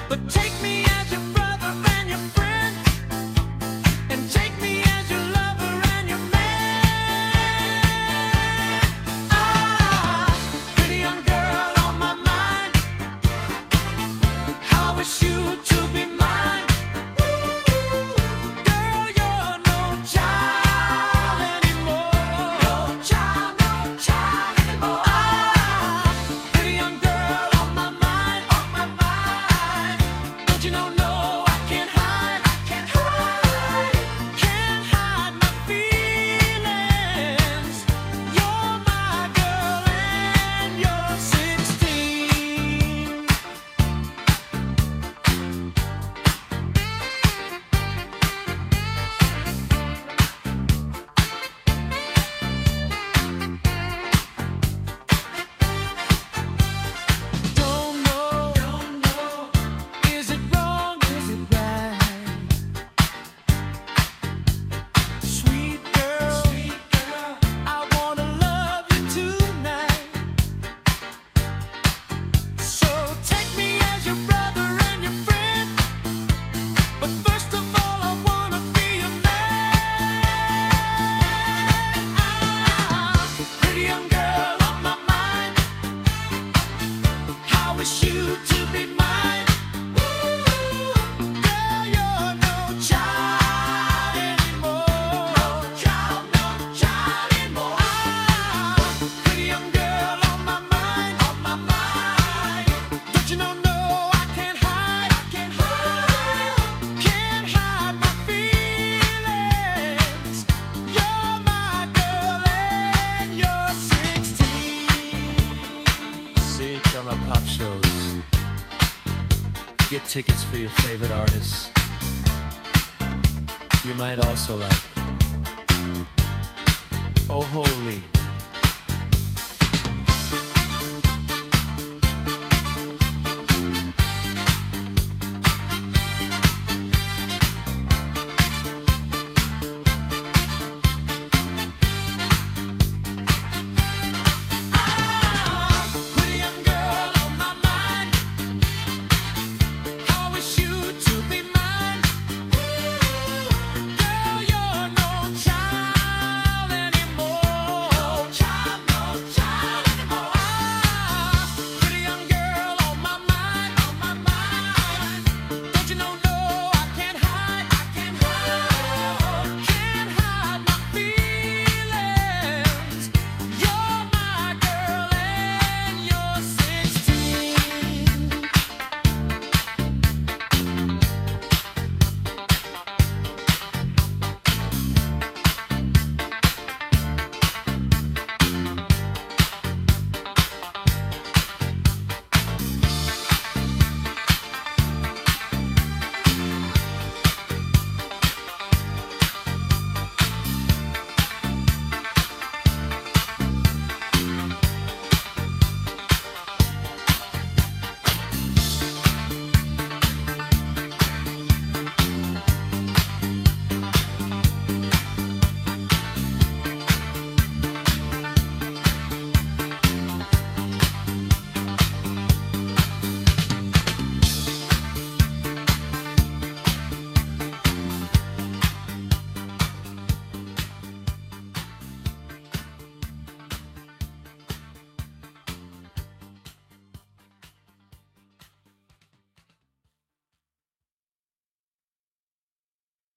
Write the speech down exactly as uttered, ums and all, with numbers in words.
But take me as your brother and your friend, and take me as your lover and your man. Ah, pretty young girl on my mind, how I wish you to be mine. Girl, you're no child anymore. No child, no child anymore. Ah, pretty young girl on my mind, on my mind. Don't you know, no, I can't hide, I can't hide, can't hide my feelings. You're my girl and you're sixteen. Don't know, don't know, is it wrong, is it right? Sweet girl, sweet girl, I wanna love you tonight. So take me as your brother and your friend, but first of all I wanna be your man. Ah, pretty young girl on my mind, how I wish you to be mine. Girl, you're no child anymore. No child, no child anymore. Ah, pretty young girl on my mind, on my mind. Don't you know, no, I can't hide, I can't hide, can't hide my feelings. You're my girl and you're sixteen. See, drama pop shows. Get tickets for your favorite artists. You might also like Oh Holy.